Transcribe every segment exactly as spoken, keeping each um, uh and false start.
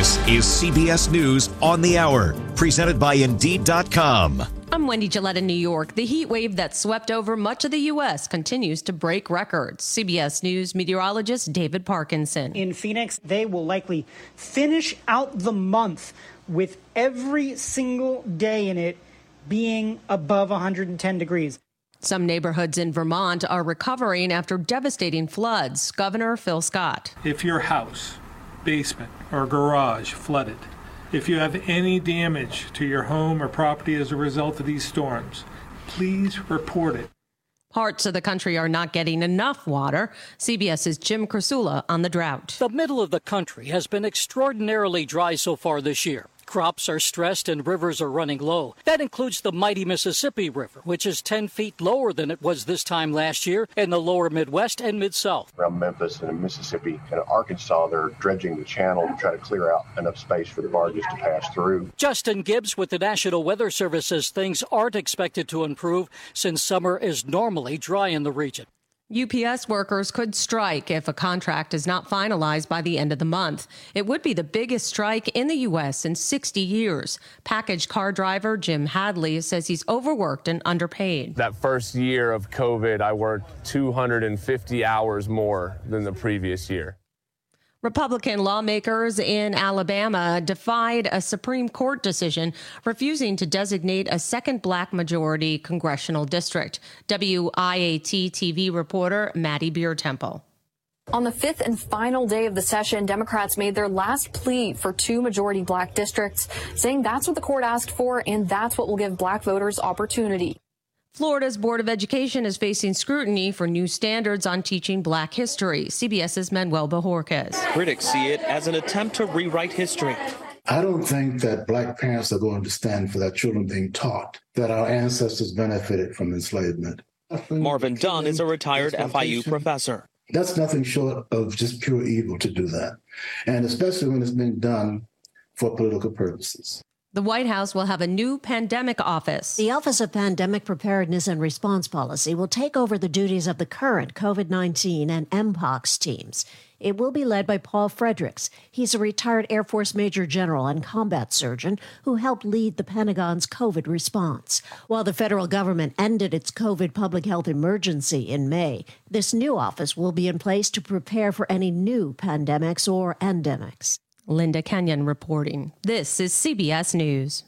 This is C B S News on the Hour, presented by Indeed dot com. I'm Wendy Gillette in New York. The heat wave that swept over much of the U S continues to break records. C B S News meteorologist David Parkinson. In Phoenix, they will likely finish out the month with every single day in it being above one hundred ten degrees. Some neighborhoods in Vermont are recovering after devastating floods. Governor Phil Scott. If your house, basement, or garage flooded, if you have any damage to your home or property as a result of these storms, please report it. Parts of the country are not getting enough water. CBS's Jim Krasula on the drought. The middle of the country has been extraordinarily dry so far this year. Crops are stressed and rivers are running low. That includes the mighty Mississippi River, which is ten feet lower than it was this time last year in the lower Midwest and Mid-South. Around Memphis and in Mississippi and Arkansas, they're dredging the channel to try to clear out enough space for the barges to pass through. Justin Gibbs with the National Weather Service says things aren't expected to improve since summer is normally dry in the region. U P S workers could strike if a contract is not finalized by the end of the month. It would be the biggest strike in the U S in sixty years. Package car driver Jim Hadley says he's overworked and underpaid. That first year of COVID, I worked two hundred fifty hours more than the previous year. Republican lawmakers in Alabama defied a Supreme Court decision refusing to designate a second black majority congressional district. W I A T T V reporter Maddie Beertemple. On the fifth and final day of the session, Democrats made their last plea for two majority black districts, saying that's what the court asked for and that's what will give black voters opportunity. Florida's Board of Education is facing scrutiny for new standards on teaching black history. CBS's Manuel Bajorquez. Critics see it as an attempt to rewrite history. I don't think that black parents are going to stand for their children being taught that our ancestors benefited from enslavement. Marvin Dunn is a retired F I U professor. That's nothing short of just pure evil to do that, and especially when it's being done for political purposes. The White House will have a new pandemic office. The Office of Pandemic Preparedness and Response Policy will take over the duties of the current COVID nineteen and Mpox teams. It will be led by Paul Fredericks. He's a retired Air Force Major General and combat surgeon who helped lead the Pentagon's COVID response. While the federal government ended its COVID public health emergency in May, this new office will be in place to prepare for any new pandemics or endemics. Linda Kenyon reporting. This is C B S News.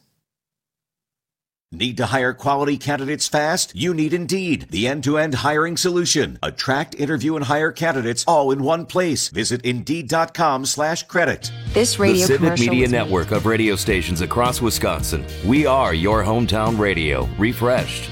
Need to hire quality candidates fast? You need Indeed, the end-to-end hiring solution. Attract, interview, and hire candidates all in one place. Visit Indeed.com slash credit. This radio the Civic Media Network of radio stations across Wisconsin. We are your hometown radio. Refreshed.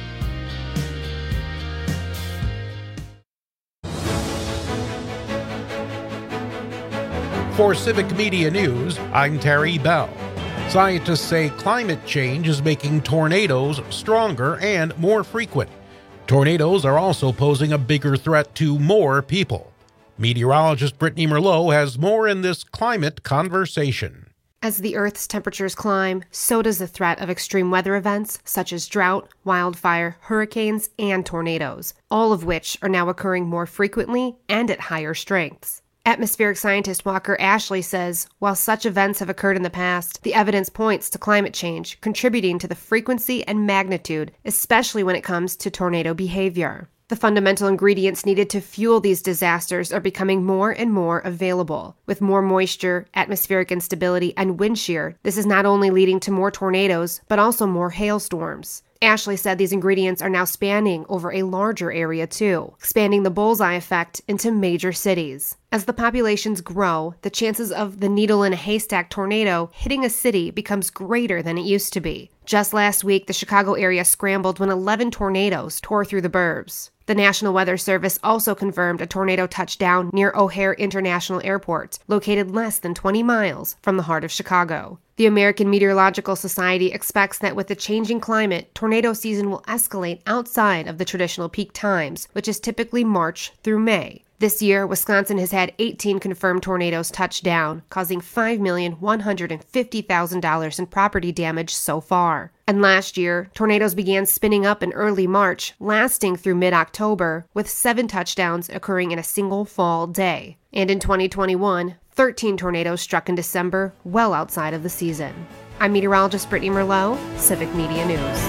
For Civic Media News, I'm Terry Bell. Scientists say climate change is making tornadoes stronger and more frequent. Tornadoes are also posing a bigger threat to more people. Meteorologist Brittany Merlot has more in this climate conversation. As the Earth's temperatures climb, so does the threat of extreme weather events such as drought, wildfire, hurricanes, and tornadoes, all of which are now occurring more frequently and at higher strengths. Atmospheric scientist Walker Ashley says, while such events have occurred in the past, the evidence points to climate change contributing to the frequency and magnitude, especially when it comes to tornado behavior. The fundamental ingredients needed to fuel these disasters are becoming more and more available. With more moisture, atmospheric instability, and wind shear, this is not only leading to more tornadoes, but also more hailstorms. Ashley said these ingredients are now spanning over a larger area too, expanding the bullseye effect into major cities. As the populations grow, the chances of the needle in a haystack tornado hitting a city becomes greater than it used to be. Just last week, the Chicago area scrambled when eleven tornadoes tore through the burbs. The National Weather Service also confirmed a tornado touchdown near O'Hare International Airport, located less than twenty miles from the heart of Chicago. The American Meteorological Society expects that with the changing climate, tornado season will escalate outside of the traditional peak times, which is typically March through May. This year, Wisconsin has had eighteen confirmed tornadoes touch down, causing five million one hundred fifty thousand dollars in property damage so far. And last year, tornadoes began spinning up in early March, lasting through mid-October, with seven touchdowns occurring in a single fall day. And in twenty twenty-one, thirteen tornadoes struck in December, well outside of the season. I'm meteorologist Brittany Merlot, Civic Media News.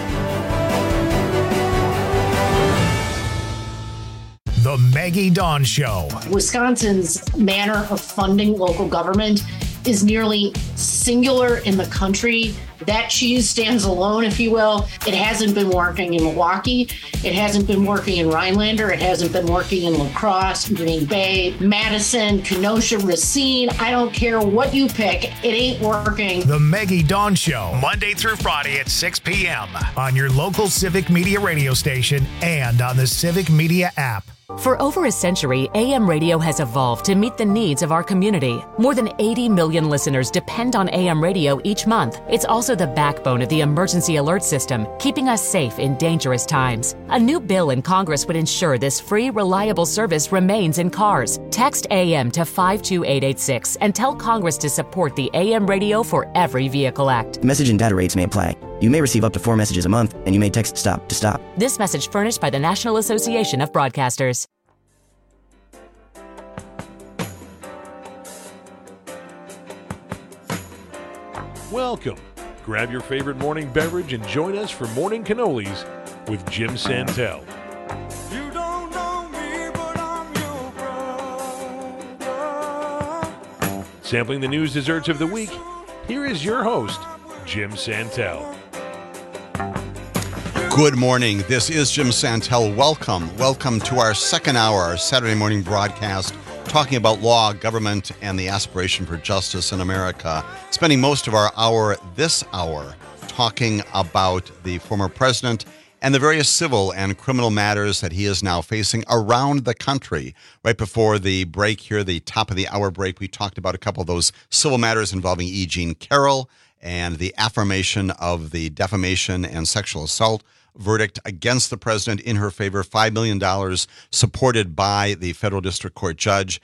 The Maggie Dawn Show. Wisconsin's manner of funding local government is nearly singular in the country. That cheese stands alone, if you will. It hasn't been working in Milwaukee. It hasn't been working in Rhinelander. It hasn't been working in La Crosse, Green Bay, Madison, Kenosha, Racine. I don't care what you pick. It ain't working. The Maggie Dawn Show, Monday through Friday at six p.m. on your local Civic Media radio station and on the Civic Media app. For over a century, A M radio has evolved to meet the needs of our community. More than eighty million listeners depend on A M radio each month. It's also the backbone of the emergency alert system, keeping us safe in dangerous times. A new bill in Congress would ensure this free, reliable service remains in cars. Text A M to five two eight eight six and tell Congress to support the A M Radio for Every Vehicle Act. Message and data rates may apply. You may receive up to four messages a month, and you may text STOP to stop. This message furnished by the National Association of Broadcasters. Welcome. Grab your favorite morning beverage and join us for Morning Cannolis with Jim Santel. You don't know me, but I'm your brother. Sampling the news desserts of the week, here is your host, Jim Santel. Good morning. This is Jim Santel. Welcome. Welcome to our second hour, our Saturday morning broadcast, talking about law, government, and the aspiration for justice in America. Spending most of our hour this hour talking about the former president and the various civil and criminal matters that he is now facing around the country. Right before the break here, the top of the hour break, we talked about a couple of those civil matters involving E. Jean Carroll and the affirmation of the defamation and sexual assault verdict against the president in her favor, five million dollars supported by the federal district court judge,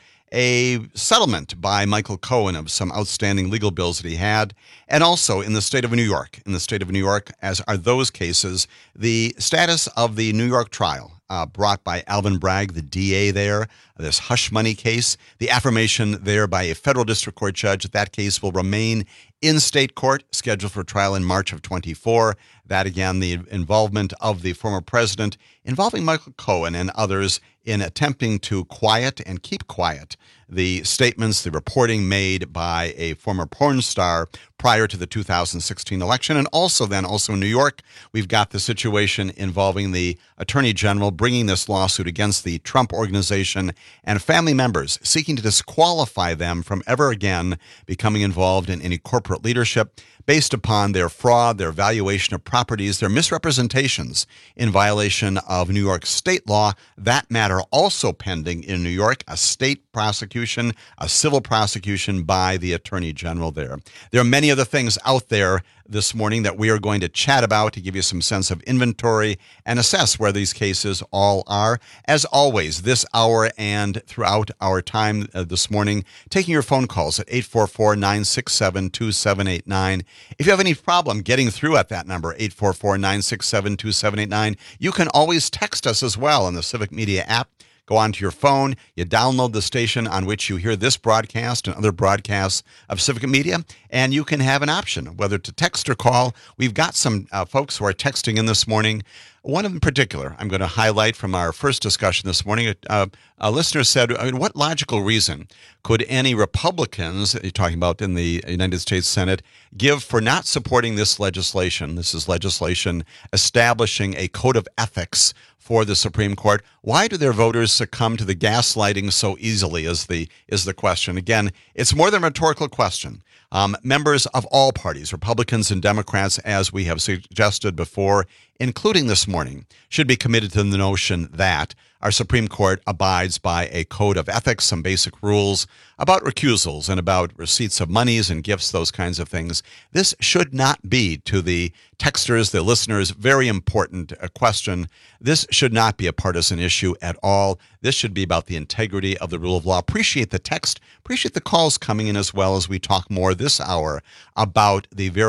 a settlement by Michael Cohen of some outstanding legal bills that he had, and also in the state of New York, in the state of New York, as are those cases, the status of the New York trial uh, brought by Alvin Bragg, the D A there, this hush money case, the affirmation there by a federal district court judge that that case will remain in state court, scheduled for trial in March of twenty-four. That, again, the involvement of the former president involving Michael Cohen and others in attempting to quiet and keep quiet the statements, the reporting made by a former porn star prior to the two thousand sixteen election. And also then, also in New York, we've got the situation involving the Attorney General bringing this lawsuit against the Trump Organization and family members, seeking to disqualify them from ever again becoming involved in any corporate leadership based upon their fraud, their valuation of properties, their misrepresentations in violation of New York state law. That matter also pending in New York, a state prosecution, a civil prosecution by the Attorney General there. There are many other things out there this morning that we are going to chat about to give you some sense of inventory and assess where these cases all are. As always, this hour and throughout our time uh, this morning, taking your phone calls at eight four four, nine six seven, two seven eight nine. If you have any problem getting through at that number, eight four four, nine six seven, two seven eight nine, you can always text us as well on the Civic Media app. Go onto your phone, you download the station on which you hear this broadcast and other broadcasts of Civic Media, and you can have an option whether to text or call. We've got some uh, folks who are texting in this morning. One in particular I'm going to highlight from our first discussion this morning. Uh, a listener said, I mean, what logical reason could any Republicans, you're talking about in the United States Senate, give for not supporting this legislation? This is legislation establishing a code of ethics for the Supreme Court. Why do their voters succumb to the gaslighting so easily is the is the question. Again, it's more than a rhetorical question. Um, members of all parties, Republicans and Democrats, as we have suggested before, including this morning, should be committed to the notion that our Supreme Court abides by a code of ethics, some basic rules about recusals and about receipts of monies and gifts, those kinds of things. This should not be, to the texters, the listeners, very important uh, question. This should not be a partisan issue at all. This should be about the integrity of the rule of law. Appreciate the text. Appreciate the calls coming in as well as we talk more this hour about the various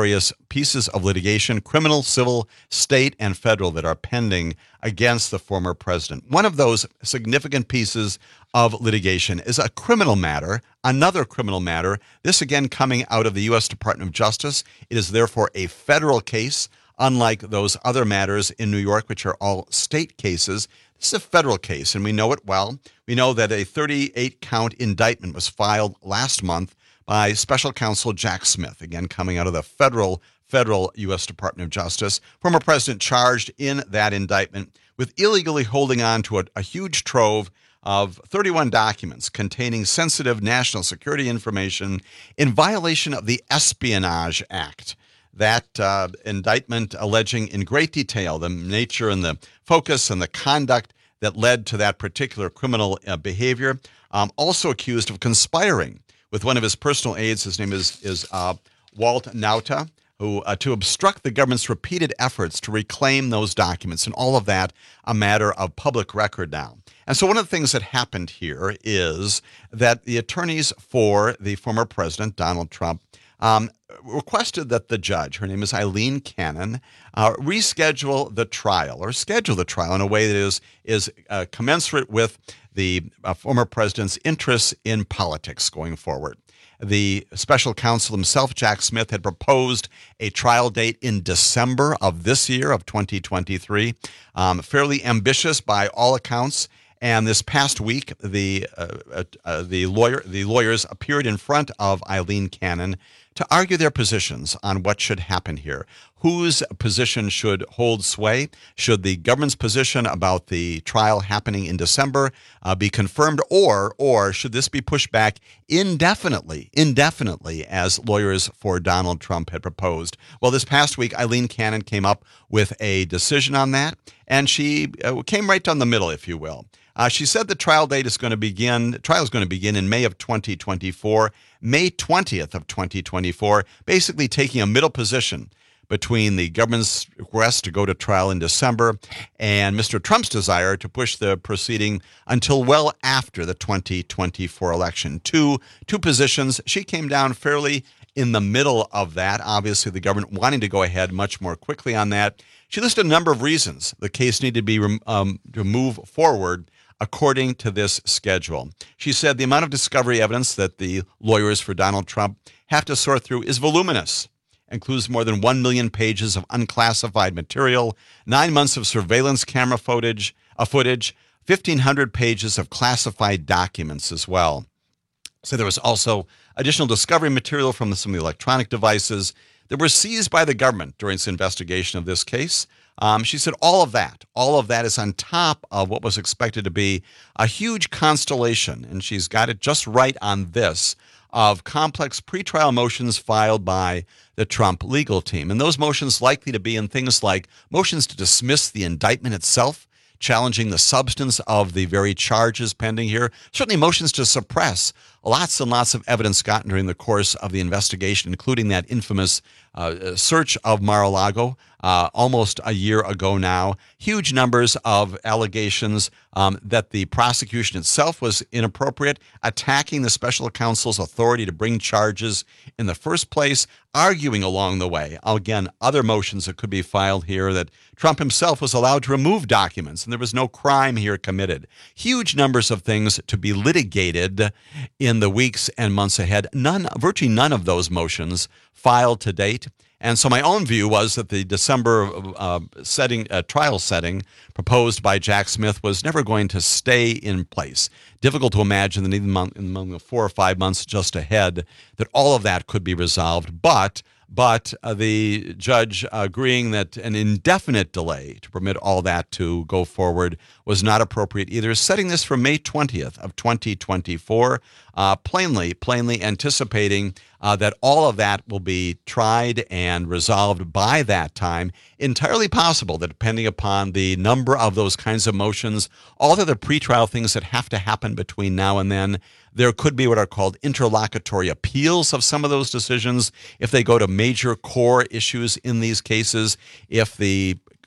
pieces of litigation, criminal, civil, state, and federal, that are pending against the former president. One of those significant pieces of litigation is a criminal matter, another criminal matter, this again coming out of the U S Department of Justice. It is therefore a federal case, unlike those other matters in New York, which are all state cases. This is a federal case, and we know it well. We know that a thirty-eight count indictment was filed last month by Special Counsel Jack Smith, again coming out of the federal federal U S Department of Justice. Former president charged in that indictment with illegally holding on to a, a huge trove of thirty-one documents containing sensitive national security information in violation of the Espionage Act. That uh, indictment alleging in great detail the nature and the focus and the conduct that led to that particular criminal uh, behavior. Um, also accused of conspiring with one of his personal aides. His name is, is uh, Walt Nauta, who uh, to obstruct the government's repeated efforts to reclaim those documents, and all of that a matter of public record now. And so one of the things that happened here is that the attorneys for the former president, Donald Trump, um, requested that the judge, her name is Eileen Cannon, uh, reschedule the trial or schedule the trial in a way that is, is uh, commensurate with the uh, former president's interests in politics going forward. The special counsel himself, Jack Smith, had proposed a trial date in December of this year, of twenty twenty-three, um, fairly ambitious by all accounts. And this past week, the uh, uh, the lawyer the lawyers appeared in front of Eileen Cannon to argue their positions on what should happen here. Whose position should hold sway? Should the government's position about the trial happening in December uh, be confirmed, or or should this be pushed back indefinitely, indefinitely, as lawyers for Donald Trump had proposed? Well, this past week, Eileen Cannon came up with a decision on that, and she uh, came right down the middle, if you will. Uh, she said the trial date is going to begin, the trial is going to begin in May of twenty twenty-four, May twentieth of twenty twenty-four, basically taking a middle position between the government's request to go to trial in December and Mister Trump's desire to push the proceeding until well after the twenty twenty-four election. Two, two positions. She came down fairly in the middle of that. Obviously, the government wanting to go ahead much more quickly on that. She listed a number of reasons the case needed to be um, to move forward according to this schedule. She said the amount of discovery evidence that the lawyers for Donald Trump have to sort through is voluminous. Includes more than one million pages of unclassified material, nine months of surveillance camera footage, uh, footage, fifteen hundred pages of classified documents as well. So there was also additional discovery material from some of the electronic devices that were seized by the government during its investigation of this case. Um, she said all of that, all of that is on top of what was expected to be a huge constellation, and she's got it just right on this, of complex pretrial motions filed by the Trump legal team. And those motions likely to be in things like motions to dismiss the indictment itself, challenging the substance of the very charges pending here, certainly motions to suppress lots and lots of evidence gotten during the course of the investigation, including that infamous uh, search of Mar-a-Lago uh, almost a year ago now. Huge numbers of allegations um, that the prosecution itself was inappropriate, attacking the special counsel's authority to bring charges in the first place, arguing along the way, again, other motions that could be filed here that Trump himself was allowed to remove documents and there was no crime here committed. Huge numbers of things to be litigated in the weeks and months ahead. None, virtually none of those motions filed to date. And so my own view was that the December uh, setting, uh, trial setting proposed by Jack Smith was never going to stay in place. Difficult to imagine that even in the four or five months just ahead that all of that could be resolved. But But uh, the judge agreeing that an indefinite delay to permit all that to go forward was not appropriate either, setting this for May twentieth of twenty twenty-four, uh, plainly, plainly anticipating uh, that all of that will be tried and resolved by that time. Entirely possible that depending upon the number of those kinds of motions, all the other pretrial things that have to happen between now and then, there could be what are called interlocutory appeals of some of those decisions if they go to major core issues in these cases. If the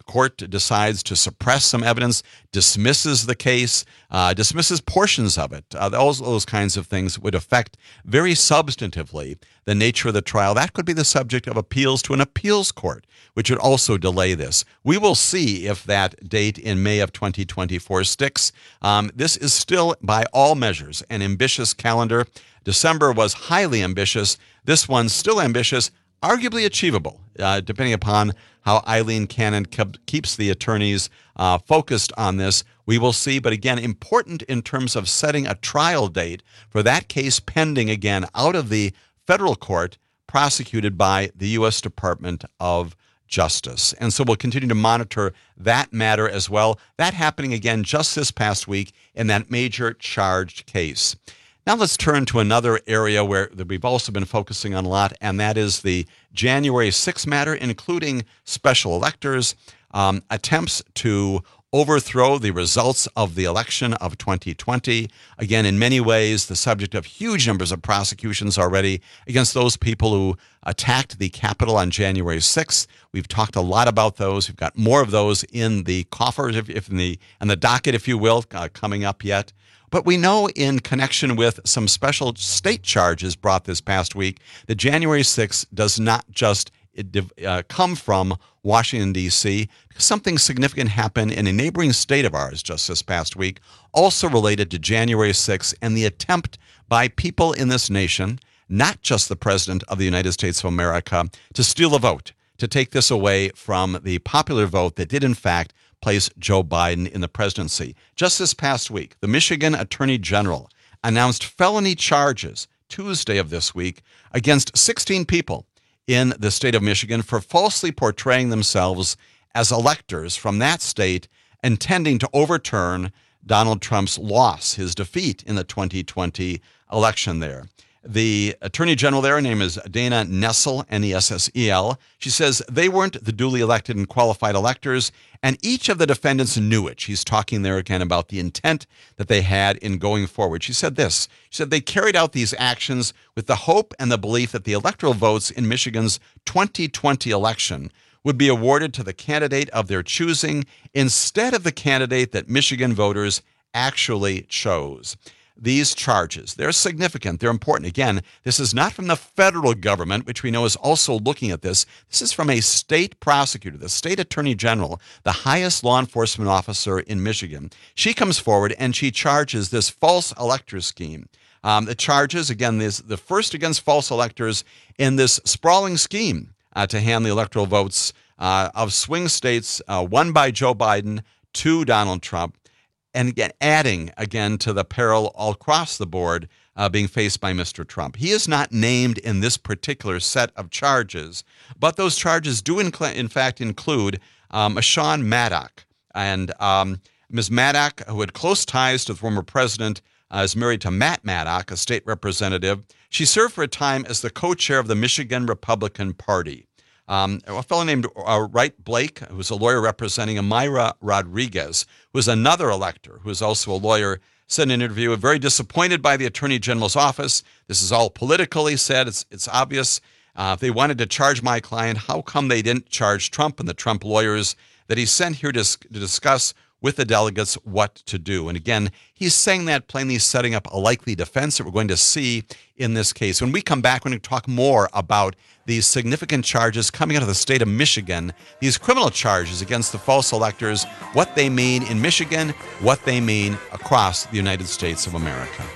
court decides to suppress some evidence, dismisses the case, uh, dismisses portions of it. Uh, those, those kinds of things would affect very substantively the nature of the trial. That could be the subject of appeals to an appeals court, which would also delay this. We will see if that date in May of twenty twenty-four sticks. Um, this is still, by all measures, an ambitious calendar. December was highly ambitious. This one's still ambitious, arguably achievable, uh, depending upon how Eileen Cannon kept, keeps the attorneys uh, focused on this. We will see, but again, important in terms of setting a trial date for that case pending, again, out of the federal court, prosecuted by the U S Department of Justice. And so we'll continue to monitor that matter as well. That happening again just this past week in that major charged case. Now let's turn to another area where we've also been focusing on a lot, and that is the January sixth matter, including special electors, um, attempts to overthrow the results of the election of twenty twenty. Again, in many ways, the subject of huge numbers of prosecutions already against those people who attacked the Capitol on January sixth. We've talked a lot about those. We've got more of those in the coffers, if, if in the in the docket, if you will, uh, coming up yet. But we know in connection with some special state charges brought this past week that January sixth does not just uh, come from Washington, D C Something significant happened in a neighboring state of ours just this past week, also related to January sixth and the attempt by people in this nation, not just the President of the United States of America, to steal a vote, to take this away from the popular vote that did, in fact, place Joe Biden in the presidency. Just this past week, the Michigan Attorney General announced felony charges Tuesday of this week against sixteen people in the state of Michigan for falsely portraying themselves as electors from that state, intending to overturn Donald Trump's loss, his defeat in the twenty twenty election there. The Attorney General there, her name is Dana Nessel, N E S S E L. She says they weren't the duly elected and qualified electors, and each of the defendants knew it. She's talking there again about the intent that they had in going forward. She said this. She said they carried out these actions with the hope and the belief that the electoral votes in Michigan's twenty twenty election would be awarded to the candidate of their choosing instead of the candidate that Michigan voters actually chose. These charges, they're significant, they're important. Again, this is not from the federal government, which we know is also looking at this. This is from a state prosecutor, the state attorney general, the highest law enforcement officer in Michigan. She comes forward and she charges this false elector scheme. Um, the charges, again, this the first against false electors in this sprawling scheme uh, to hand the electoral votes uh, of swing states, uh, one by Joe Biden to Donald Trump. And again, adding again to the peril all across the board uh, being faced by Mister Trump. He is not named in this particular set of charges, but those charges do inc- in fact include um, Sean Maddock. And um, Miz Maddock, who had close ties to the former president, uh, is married to Matt Maddock, a state representative. She served for a time as the co-chair of the Michigan Republican Party. Um, a fellow named uh, Wright Blake, who was a lawyer representing Amira Rodriguez, who was another elector, who is also a lawyer, said in an interview, very disappointed by the Attorney General's office. This is all political, he said. It's, it's obvious. Uh, if they wanted to charge my client, how come they didn't charge Trump and the Trump lawyers that he sent here to, to discuss with the delegates what to do? And again, he's saying that plainly, setting up a likely defense that we're going to see in this case. When we come back, we're going to talk more about these significant charges coming out of the state of Michigan, these criminal charges against the false electors, what they mean in Michigan, what they mean across the United States of America.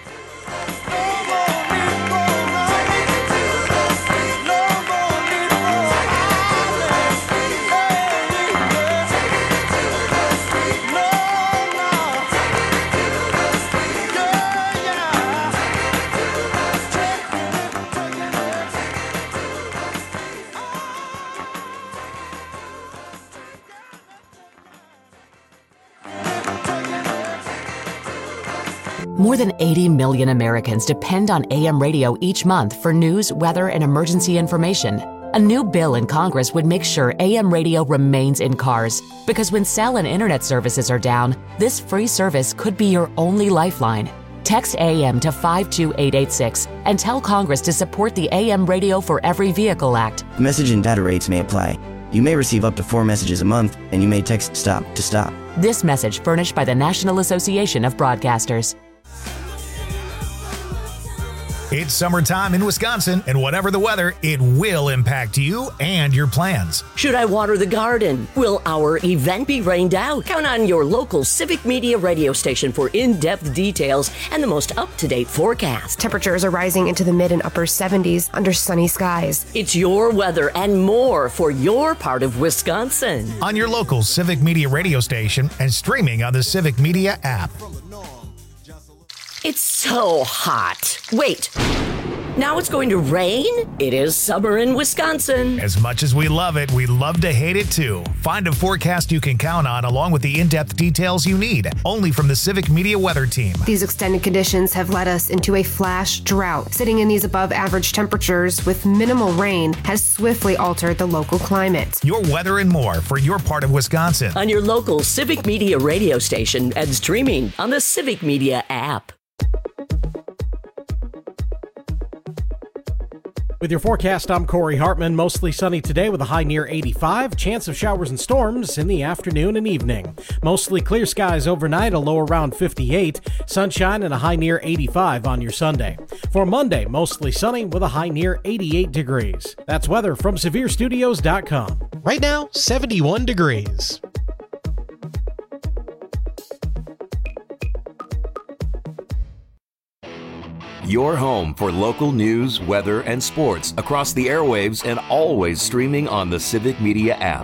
More than eighty million Americans depend on A M radio each month for news, weather, and emergency information. A new bill in Congress would make sure A M radio remains in cars, because when cell and internet services are down, this free service could be your only lifeline. Text A M to five two eight eight six and tell Congress to support the A M Radio for Every Vehicle Act. Message and data rates may apply. You may receive up to four messages a month, and you may text STOP to stop. This message furnished by the National Association of Broadcasters. It's summertime in Wisconsin, and whatever the weather, it will impact you and your plans. Should I water the garden? Will our event be rained out? Count on your local Civic Media radio station for in-depth details and the most up-to-date forecast. Temperatures are rising into the mid and upper seventies under sunny skies. It's your weather and more for your part of Wisconsin. On your local Civic Media radio station and streaming on the Civic Media app. It's so hot. Wait, now it's going to rain? It is summer in Wisconsin. As much as we love it, we love to hate it too. Find a forecast you can count on along with the in-depth details you need, only from the Civic Media Weather Team. These extended conditions have led us into a flash drought. Sitting in these above average temperatures with minimal rain has swiftly altered the local climate. Your weather and more for your part of Wisconsin. On your local Civic Media radio station and streaming on the Civic Media app. With your forecast, I'm Corey Hartman. Mostly sunny today with a high near eighty-five. Chance of showers and storms in the afternoon and evening. Mostly clear skies overnight, a low around fifty-eight. Sunshine and a high near eighty-five on your Sunday. For Monday, mostly sunny with a high near eighty-eight degrees. That's weather from severe studios dot com. Right now, seventy-one degrees. Your home for local news, weather, and sports across the airwaves and always streaming on the Civic Media app.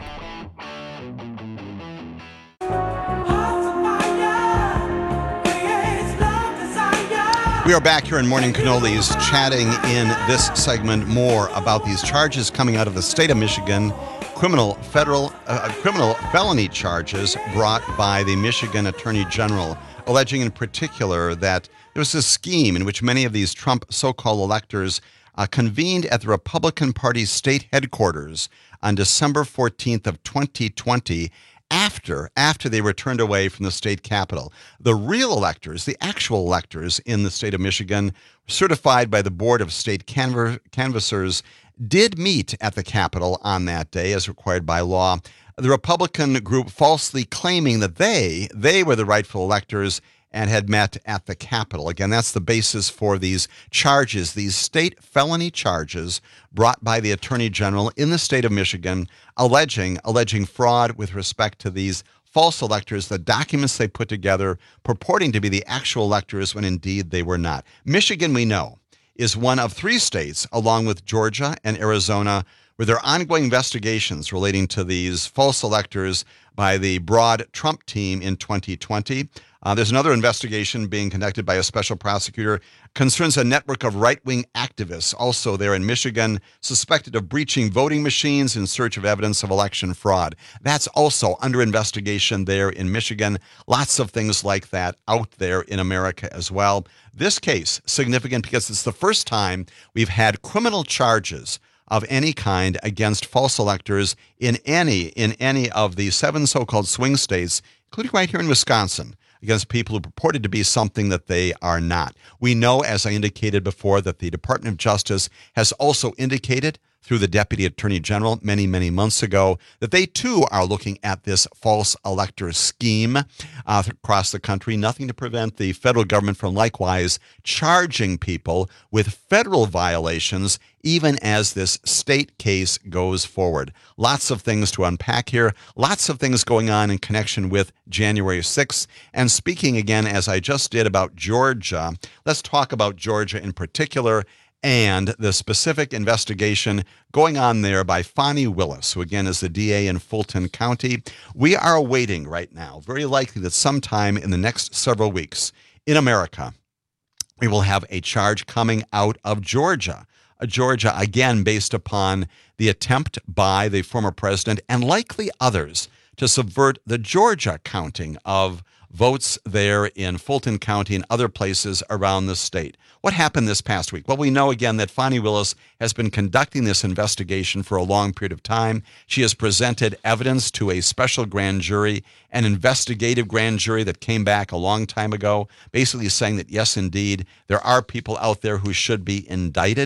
We are back here in Morning Cannolis chatting in this segment more about these charges coming out of the state of Michigan, criminal federal uh, criminal felony charges brought by the Michigan Attorney General, alleging in particular that there was a scheme in which many of these Trump so-called electors uh, convened at the Republican Party's state headquarters on December fourteenth of twenty twenty after, after they were turned away from the state capitol. The real electors, the actual electors in the state of Michigan, certified by the Board of State Canv- Canvassers, did meet at the Capitol on that day as required by law. The Republican group falsely claiming that they, they were the rightful electors and had met at the Capitol. Again, that's the basis for these charges, these state felony charges brought by the Attorney General in the state of Michigan, alleging, alleging fraud with respect to these false electors, the documents they put together purporting to be the actual electors when indeed they were not. Michigan, we know, is one of three states, along with Georgia and Arizona, where there are ongoing investigations relating to these false electors by the broad Trump team in twenty twenty. Uh, there's another investigation being conducted by a special prosecutor, concerns a network of right-wing activists, also there in Michigan, suspected of breaching voting machines in search of evidence of election fraud. That's also under investigation there in Michigan. Lots of things like that out there in America as well. This case, significant because it's the first time we've had criminal charges of any kind against false electors in any in any of the seven so-called swing states, including right here in Wisconsin, against people who purported to be something that they are not. We know, as I indicated before, that the Department of Justice has also indicated through the Deputy Attorney General many, many months ago that they too are looking at this false elector scheme uh, across the country. Nothing to prevent the federal government from likewise charging people with federal violations even as this state case goes forward. Lots of things to unpack here. Lots of things going on in connection with January sixth. And speaking again, as I just did about Georgia, let's talk about Georgia in particular and the specific investigation going on there by Fani Willis, who again is the D A in Fulton County. We are awaiting right now, very likely that sometime in the next several weeks in America, we will have a charge coming out of Georgia. Georgia, again, based upon the attempt by the former president and likely others to subvert the Georgia counting of votes there in Fulton County and other places around the state. What happened this past week? Well, we know again that Fani Willis has been conducting this investigation for a long period of time. She has presented evidence to a special grand jury, an investigative grand jury that came back a long time ago, basically saying that, yes, indeed, there are people out there who should be indicted.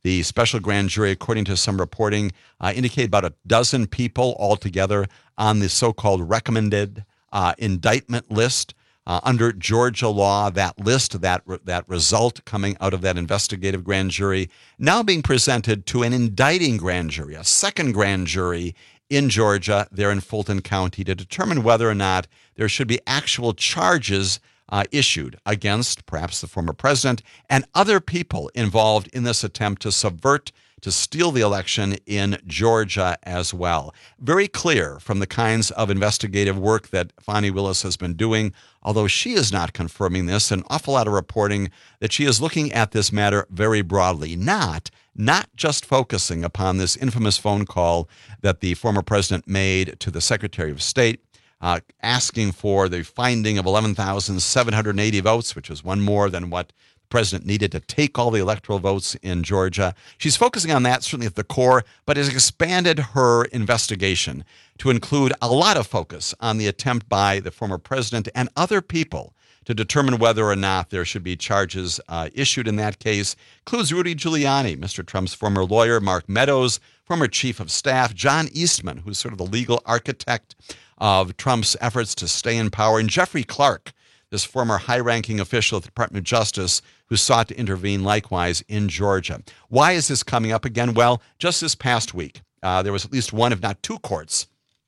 The special grand jury, according to some reporting, uh, indicated about a dozen people altogether on the so-called recommended uh, indictment list. Uh, under Georgia law, that list, that that result coming out of that investigative grand jury, now being presented to an indicting grand jury, a second grand jury in Georgia, there in Fulton County, to determine whether or not there should be actual charges uh, issued against perhaps the former president and other people involved in this attempt to subvert, to steal the election in Georgia as well. Very clear from the kinds of investigative work that Fani Willis has been doing, although she is not confirming this, an awful lot of reporting that she is looking at this matter very broadly, not, not just focusing upon this infamous phone call that the former president made to the Secretary of State, uh, asking for the finding of eleven thousand seven hundred eighty votes, which is one more than what the president needed to take all the electoral votes in Georgia. She's focusing on that, certainly at the core, but has expanded her investigation to include a lot of focus on the attempt by the former president and other people to determine whether or not there should be charges uh, issued in that case. Includes Rudy Giuliani, Mister Trump's former lawyer, Mark Meadows, former chief of staff, John Eastman, who's sort of the legal architect of Trump's efforts to stay in power, and Jeffrey Clark, this former high-ranking official at the Department of Justice who sought to intervene likewise in Georgia. Why is this coming up again? Well, just this past week, uh, there was at least one, if not two courts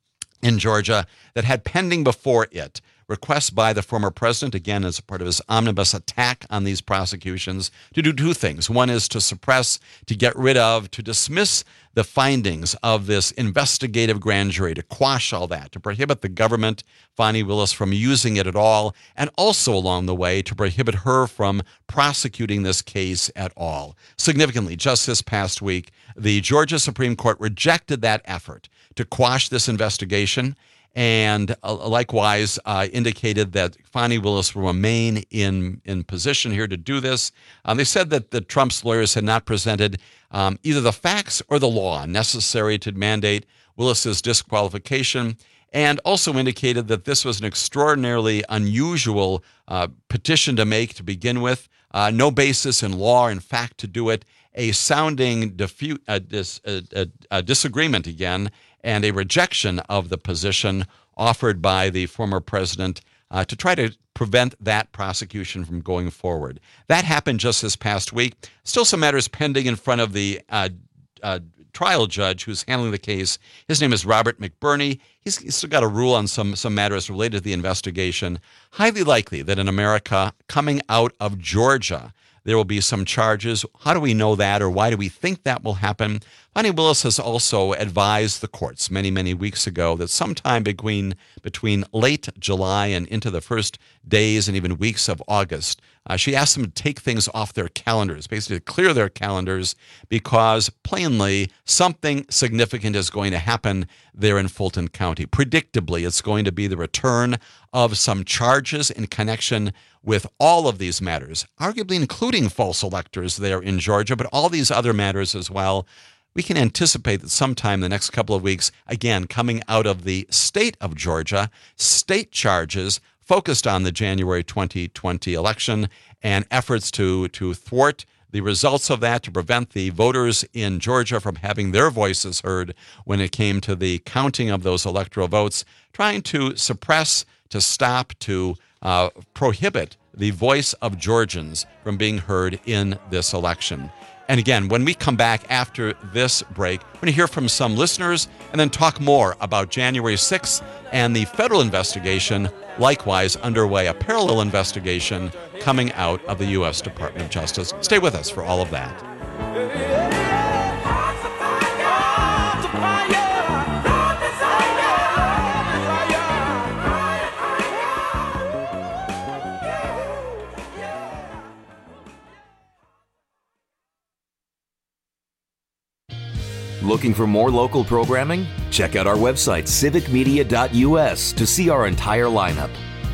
in Georgia that had pending before it requests by the former president, again, as a part of his omnibus attack on these prosecutions, to do two things. One is to suppress, to get rid of, to dismiss the findings of this investigative grand jury, to quash all that, to prohibit the government, Fani Willis, from using it at all, and also along the way to prohibit her from prosecuting this case at all. Significantly, just this past week, the Georgia Supreme Court rejected that effort to quash this investigation, and uh, likewise uh, indicated that Fani Willis will remain in, in position here to do this. Um, they said that the Trump's lawyers had not presented um, either the facts or the law necessary to mandate Willis's disqualification, and also indicated that this was an extraordinarily unusual uh, petition to make to begin with, uh, no basis in law or in fact to do it, a sounding diffu- uh, dis- uh, uh, uh, disagreement again, and a rejection of the position offered by the former president uh, to try to prevent that prosecution from going forward. That happened just this past week. Still some matters pending in front of the uh, uh, trial judge who's handling the case. His name is Robert McBurney. He's, he's still got a rule on some, some matters related to the investigation. Highly likely that in America, coming out of Georgia, there will be some charges. How do we know that, or why do we think that will happen? Fani Willis has also advised the courts many, many weeks ago that sometime between between late July and into the first days and even weeks of August, uh, she asked them to take things off their calendars, basically to clear their calendars, because plainly something significant is going to happen there in Fulton County. Predictably, it's going to be the return of some charges in connection with all of these matters, arguably including false electors there in Georgia, but all these other matters as well. We can anticipate that sometime in the next couple of weeks, again, coming out of the state of Georgia, state charges focused on the January twenty twenty election and efforts to, to thwart the results of that, to prevent the voters in Georgia from having their voices heard when it came to the counting of those electoral votes, trying to suppress, to stop, to uh, prohibit the voice of Georgians from being heard in this election. And again, when we come back after this break, we're going to hear from some listeners and then talk more about January sixth and the federal investigation, likewise underway, a parallel investigation coming out of the U S Department of Justice. Stay with us for all of that. Looking for more local programming? Check out our website, civic media dot u s, to see our entire lineup.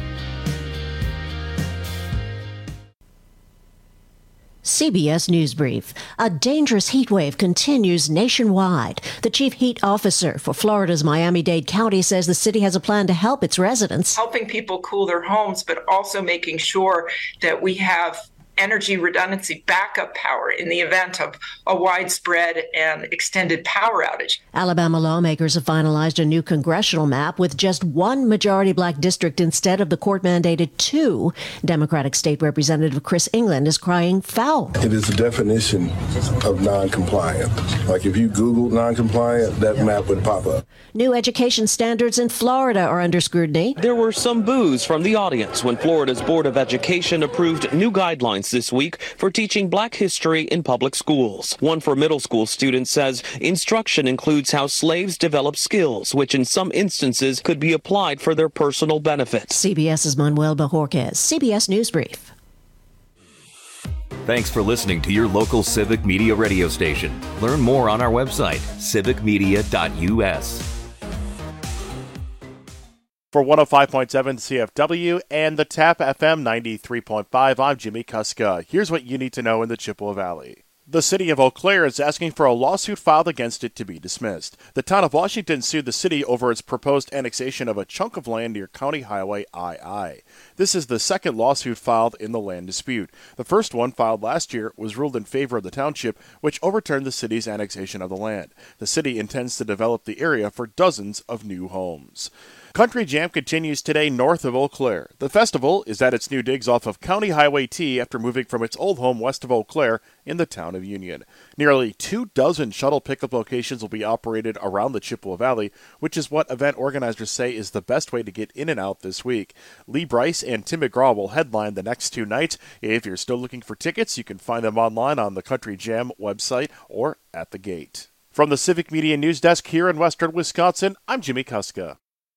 C B S News Brief. A dangerous heat wave continues nationwide. The chief heat officer for Florida's Miami-Dade County says the city has a plan to help its residents. Helping people cool their homes, but also making sure that we have energy redundancy backup power in the event of a widespread and extended power outage. Alabama lawmakers have finalized a new congressional map with just one majority black district instead of the court-mandated two. Democratic State Representative Chris England is crying foul. It is the definition of non-compliant. Like if you Google non-compliant, that map would pop up. New education standards in Florida are under scrutiny. There were some boos from the audience when Florida's Board of Education approved new guidelines this week for teaching black history in public schools. One for middle school students says instruction includes how slaves developed skills, which in some instances could be applied for their personal benefit. CBS's Manuel Bajorquez, C B S News Brief. Thanks for listening to your local Civic Media radio station. Learn more on our website, civic media dot u s. For one oh five point seven C F W and the TAP F M ninety-three point five, I'm Jimmy Kuska. Here's what you need to know in the Chippewa Valley. The city of Eau Claire is asking for a lawsuit filed against it to be dismissed. The town of Washington sued the city over its proposed annexation of a chunk of land near County Highway I I. This is the second lawsuit filed in the land dispute. The first one, filed last year, was ruled in favor of the township, which overturned the city's annexation of the land. The city intends to develop the area for dozens of new homes. Country Jam continues today north of Eau Claire. The festival is at its new digs off of County Highway T after moving from its old home west of Eau Claire in the town of Union. Nearly two dozen shuttle pickup locations will be operated around the Chippewa Valley, which is what event organizers say is the best way to get in and out this week. Lee Bryce and Tim McGraw will headline the next two nights. If you're still looking for tickets, you can find them online on the Country Jam website or at the gate. From the Civic Media News Desk here in Western Wisconsin, I'm Jimmy Kuska.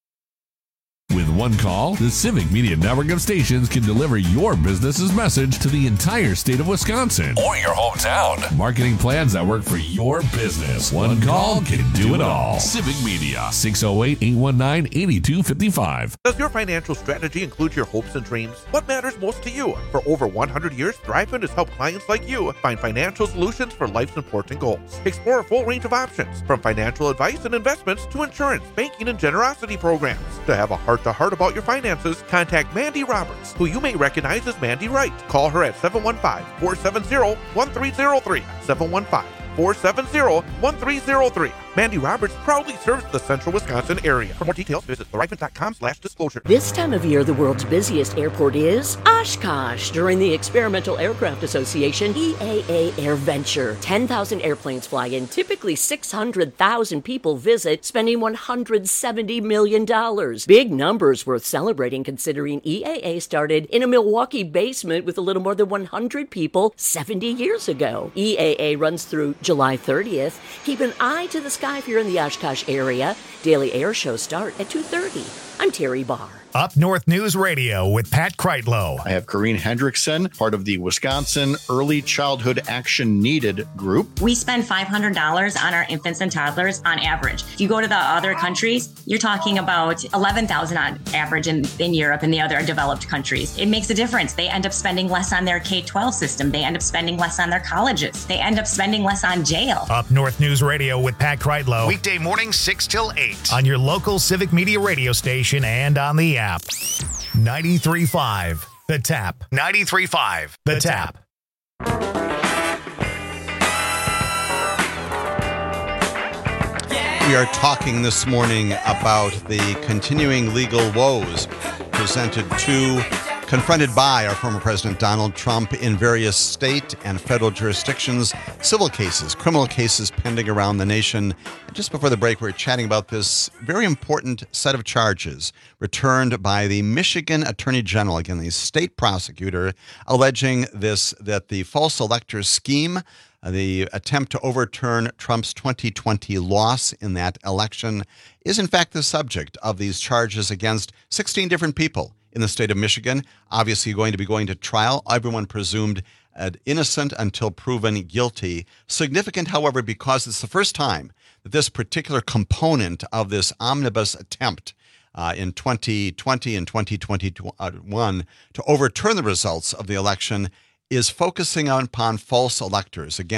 With one call, the Civic Media network of stations can deliver your business's message to the entire state of Wisconsin or your hometown. Marketing plans that work for your business. One call can do it all. Civic Media, six oh eight, eight one nine, eight two five five. Does your financial strategy include your hopes and dreams? What matters most to you? For over one hundred years, ThriveFund has helped clients like you find financial solutions for life's important goals. Explore a full range of options, from financial advice and investments to insurance, banking, and generosity programs. To have a heart to heart about your finances, contact Mandy Roberts, who you may recognize as Mandy Wright. Call her at seven one five, four seven zero, one three zero three, seven one five, four seven zero, one three zero three. Mandy Roberts proudly serves the central Wisconsin area. For more details, visit thrivent dot com slash disclosure. This time of year, the world's busiest airport is Oshkosh. During the Experimental Aircraft Association E A A Air Venture, ten thousand airplanes fly in. Typically, six hundred thousand people visit, spending one hundred seventy million dollars. Big numbers worth celebrating, considering E A A started in a Milwaukee basement with a little more than one hundred people seventy years ago. E A A runs through July thirtieth. Keep an eye to the sky if you're in the Oshkosh area. Daily air shows start at two thirty. I'm Terry Barr. Up North News Radio with Pat Kreitlow. I have Corrine Hendrickson, part of the Wisconsin Early Childhood Action Needed group. We spend five hundred dollars on our infants and toddlers on average. If you go to the other countries, you're talking about eleven thousand dollars on average in, in Europe and the other developed countries. It makes a difference. They end up spending less on their K twelve system. They end up spending less on their colleges. They end up spending less on jail. Up North News Radio with Pat Kreitlow. Weekday mornings six till eight on your local Civic Media radio station and on the app. ninety-three point five The Tap. ninety-three point five The Tap. We are talking this morning about the continuing legal woes presented to, confronted by our former President Donald Trump in various state and federal jurisdictions, civil cases, criminal cases pending around the nation. Just before the break, we were chatting about this very important set of charges returned by the Michigan Attorney General, again, the state prosecutor, alleging this, that the false elector scheme, the attempt to overturn Trump's twenty twenty loss in that election, is in fact the subject of these charges against sixteen different people in the state of Michigan. Obviously going to be going to trial. Everyone presumed uh, innocent until proven guilty. Significant, however, because it's the first time that this particular component of this omnibus attempt uh, in twenty twenty and twenty twenty-one to overturn the results of the election is focusing on upon false electors. Again,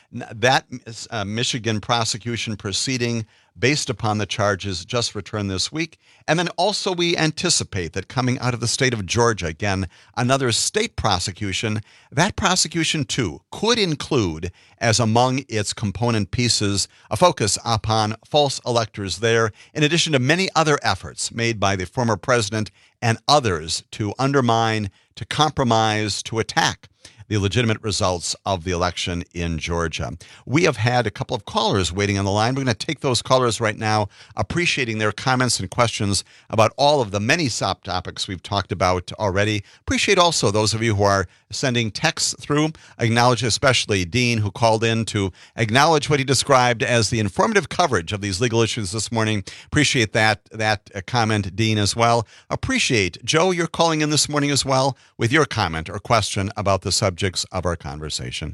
That uh, Michigan prosecution proceeding based upon the charges just returned this week. And then also we anticipate that coming out of the state of Georgia, again, another state prosecution, that prosecution too could include, as among its component pieces, a focus upon false electors there, in addition to many other efforts made by the former president and others to undermine, to compromise, to attack the legitimate results of the election in Georgia. We have had a couple of callers waiting on the line. We're going to take those callers right now, appreciating their comments and questions about all of the many sub topics we've talked about already. Appreciate also those of you who are sending texts through. Acknowledge especially Dean, who called in to acknowledge what he described as the informative coverage of these legal issues this morning. Appreciate that, that uh, comment, Dean, as well. Appreciate, Joe, you're calling in this morning as well with your comment or question about the subject of our conversation.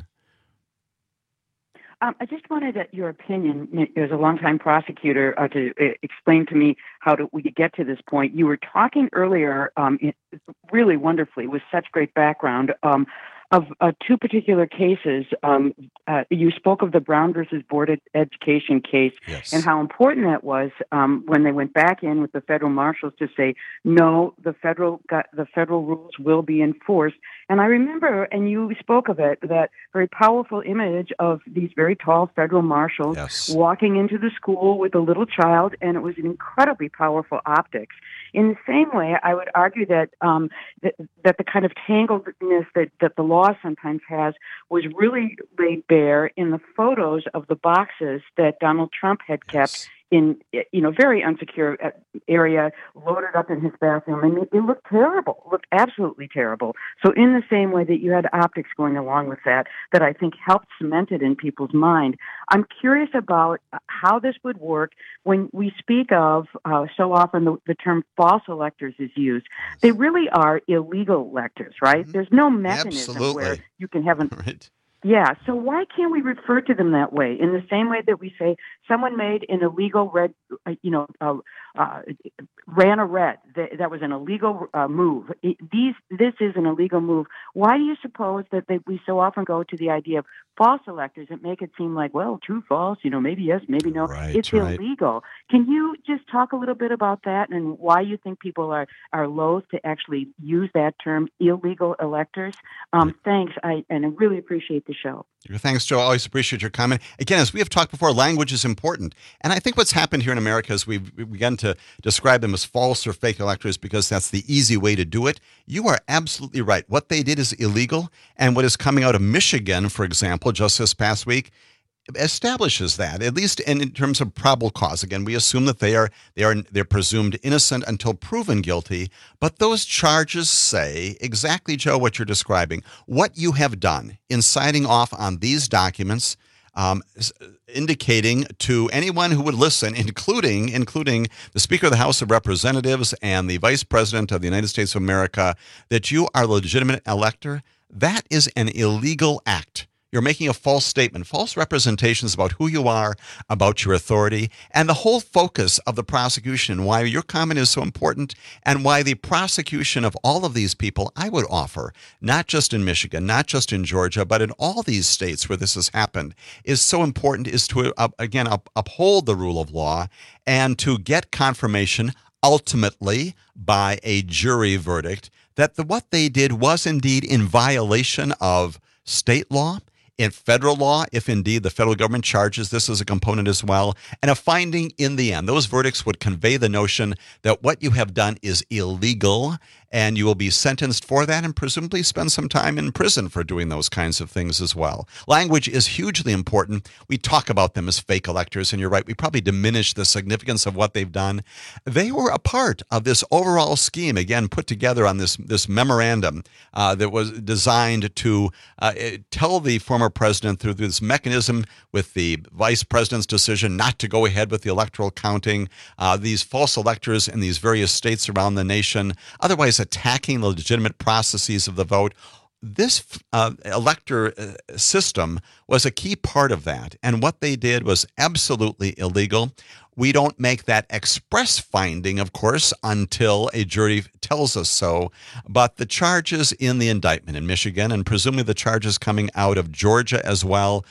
Um, I just wanted your opinion as a longtime prosecutor uh, to uh, explain to me how do we get to this point. You were talking earlier, um, really wonderfully, with such great background, um, of uh, two particular cases. Um, uh, you spoke of the Brown versus Board of Education case, yes, and how important that was um, when they went back in with the federal marshals to say, no, the federal got, the federal rules will be enforced. And I remember, and you spoke of it, that very powerful image of these very tall federal marshals, yes, walking into the school with a little child, and it was an incredibly powerful optics. In the same way, I would argue that um, that, that the kind of tangledness that, that the law sometimes has was really laid bare in the photos of the boxes that Donald Trump had kept, yes, in, you know, very unsecure area, loaded up in his bathroom. I mean, it looked terrible, it looked absolutely terrible. So in the same way that you had optics going along with that, that I think helped cement it in people's mind, I'm curious about how this would work when we speak of, uh, so often the, the term false electors is used. They really are illegal electors, right? Mm-hmm. There's no mechanism Absolutely. Where you can have an... Right. Yeah, so why can't we refer to them that way? In the same way that we say someone made an illegal red, uh, you know, uh, uh, ran a red. That, that was an illegal uh, move. It, these, this is an illegal move. Why do you suppose that they, we so often go to the idea of false electors and make it seem like, well, true, false, you know, maybe yes, maybe no. Right, it's right. illegal. Can you just talk a little bit about that and why you think people are, are loath to actually use that term, illegal electors? Um, right. Thanks, I and I really appreciate the show. Thanks, Joe. Always appreciate your comment. Again, as we have talked before, language is important. And I think what's happened here in America is we've begun to describe them as false or fake electors because that's the easy way to do it. You are absolutely right. What they did is illegal. And what is coming out of Michigan, for example, just this past week, establishes that, at least in, in terms of probable cause. Again, we assume that they are they are they're presumed innocent until proven guilty. But those charges say exactly, Joe, what you're describing. What you have done in signing off on these documents, um, indicating to anyone who would listen, including including the Speaker of the House of Representatives and the Vice President of the United States of America, that you are a legitimate elector. That is an illegal act. You're making a false statement, false representations about who you are, about your authority, and the whole focus of the prosecution, and why your comment is so important, and why the prosecution of all of these people, I would offer, not just in Michigan, not just in Georgia, but in all these states where this has happened, is so important, is to, uh, again, up, uphold the rule of law and to get confirmation, ultimately, by a jury verdict, that the, what they did was indeed in violation of state law, in federal law, if indeed the federal government charges this as a component as well, and a finding in the end. Those verdicts would convey the notion that what you have done is illegal, and you will be sentenced for that and presumably spend some time in prison for doing those kinds of things as well. Language is hugely important. We talk about them as fake electors, and you're right, we probably diminish the significance of what they've done. They were a part of this overall scheme, again, put together on this, this memorandum uh, that was designed to uh, tell the former president through this mechanism with the vice president's decision not to go ahead with the electoral counting, uh, these false electors in these various states around the nation, otherwise attacking the legitimate processes of the vote. This uh, elector system was a key part of that, and what they did was absolutely illegal. We don't make that express finding, of course, until a jury tells us so, but the charges in the indictment in Michigan, and presumably the charges coming out of Georgia as well,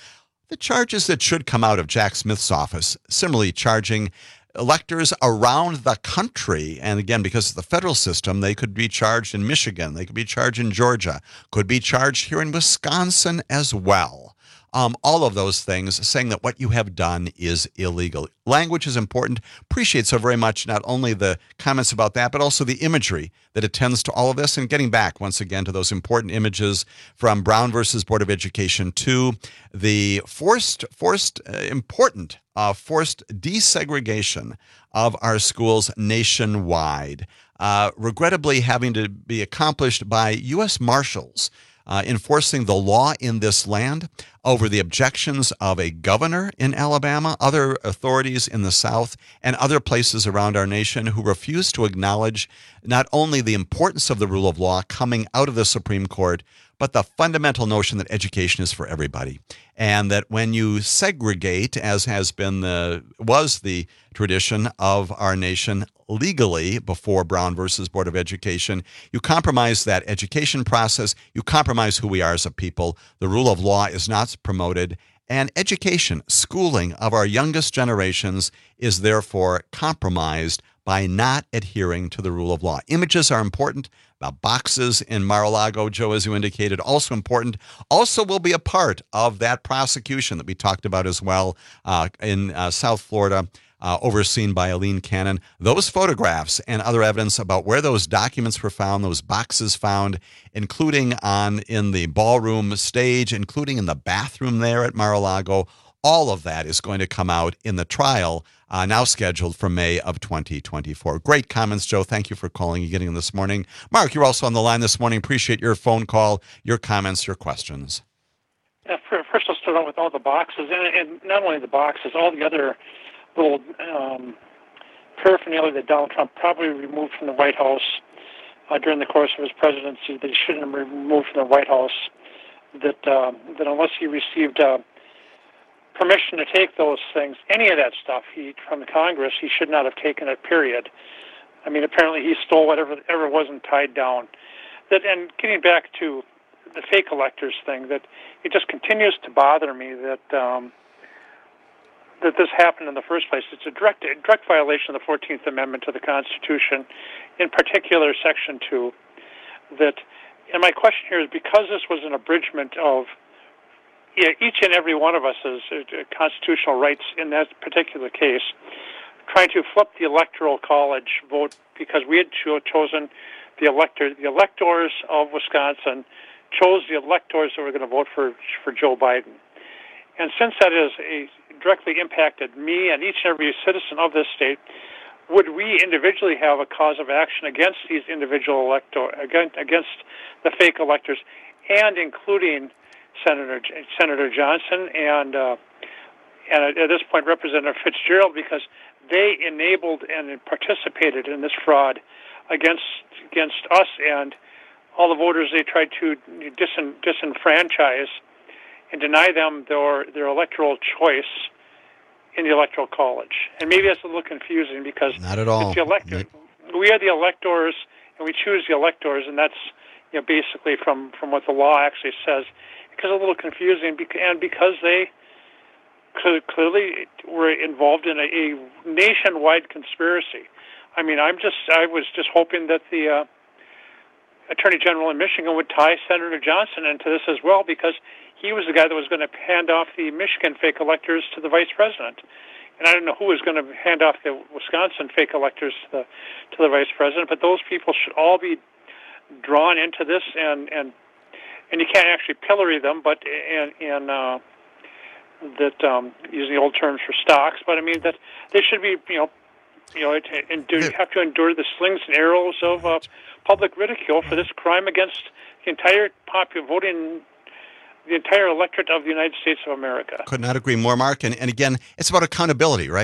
the charges that should come out of Jack Smith's office, similarly charging electors around the country, and again, because of the federal system, they could be charged in Michigan, they could be charged in Georgia, could be charged here in Wisconsin as well. Um, all of those things, saying that what you have done is illegal. Language is important. Appreciate so very much not only the comments about that, but also the imagery that attends to all of this. And getting back once again to those important images from Brown versus Board of Education to the forced, forced, uh, important, uh, forced desegregation of our schools nationwide, uh, regrettably having to be accomplished by U S Marshals. Uh, enforcing the law in this land over the objections of a governor in Alabama, other authorities in the South, and other places around our nation who refuse to acknowledge not only the importance of the rule of law coming out of the Supreme Court, but the fundamental notion that education is for everybody. And that when you segregate, as has been the was the tradition of our nation legally before Brown versus Board of Education, you compromise that education process, you compromise who we are as a people. The rule of law is not promoted, and education, schooling of our youngest generations is therefore compromised by not adhering to the rule of law. Images are important. The boxes in Mar-a-Lago, Joe, as you indicated, also important. Also will be a part of that prosecution that we talked about as well uh, in uh, South Florida, uh, overseen by Eileen Cannon. Those photographs and other evidence about where those documents were found, those boxes found, including on in the ballroom stage, including in the bathroom there at Mar-a-Lago, all of that is going to come out in the trial uh, now scheduled for May of twenty twenty-four. Great comments, Joe. Thank you for calling and getting them this morning. Mark, you're also on the line this morning. Appreciate your phone call, your comments, your questions. Yeah, first, I'll start out with all the boxes, and, and not only the boxes, all the other little um, paraphernalia that Donald Trump probably removed from the White House uh, during the course of his presidency that he shouldn't have removed from the White House, that, uh, that unless he received uh, permission to take those things, any of that stuff he from the Congress, he should not have taken it, period. I mean, apparently he stole whatever ever wasn't tied down. That, and getting back to the fake electors thing, that it just continues to bother me that um, that this happened in the first place. It's a direct, a direct violation of the fourteenth Amendment to the Constitution, in particular Section two. That, and my question here is, because this was an abridgment of yeah, each and every one of us has uh, constitutional rights in that particular case, trying to flip the electoral college vote because we had cho- chosen the elector, the electors of Wisconsin chose the electors that were going to vote for for Joe Biden. And since that is a directly impacted me and each and every citizen of this state, would we individually have a cause of action against these individual electors, against, against the fake electors, and including Senator Senator Johnson and uh, and at this point Representative Fitzgerald, because they enabled and participated in this fraud against against us and all the voters they tried to disin, disenfranchise and deny them their their electoral choice in the Electoral College. And maybe that's a little confusing because not at all. It's the elector, we are the electors and we choose the electors, and that's you know basically from, from what the law actually says. Because a little confusing, and because they clearly were involved in a, a nationwide conspiracy. I mean, I'm just, I was just hoping that the uh, Attorney General in Michigan would tie Senator Johnson into this as well, because he was the guy that was going to hand off the Michigan fake electors to the Vice President. And I don't know who was going to hand off the Wisconsin fake electors to the to the Vice President, but those people should all be drawn into this, and and. And you can't actually pillory them, but in, in uh, that um, using the old terms for stocks. But I mean that they should be, you know, you know, endure, have to endure the slings and arrows of uh, public ridicule for this crime against the entire popular voting, the entire electorate of the United States of America. Could not agree more, Mark. And and again, it's about accountability, right?